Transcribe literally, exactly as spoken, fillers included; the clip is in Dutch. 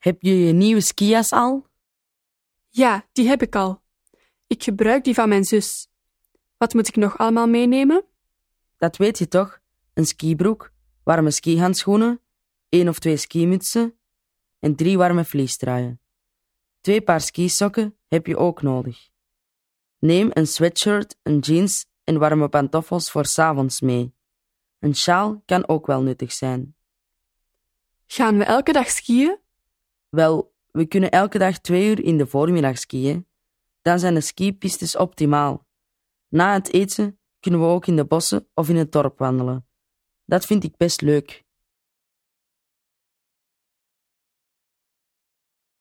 Heb je je nieuwe skijas al? Ja, die heb ik al. Ik gebruik die van mijn zus. Wat moet ik nog allemaal meenemen? Dat weet je toch? Een skibroek, warme skihandschoenen, één of twee skimutsen en drie warme vliestruien. Twee paar skisokken heb je ook nodig. Neem een sweatshirt, een jeans en warme pantoffels voor 's avonds mee. Een sjaal kan ook wel nuttig zijn. Gaan we elke dag skiën? Wel, we kunnen elke dag twee uur in de voormiddag skiën. Dan zijn de skipistes optimaal. Na het eten kunnen we ook in de bossen of in het dorp wandelen. Dat vind ik best leuk.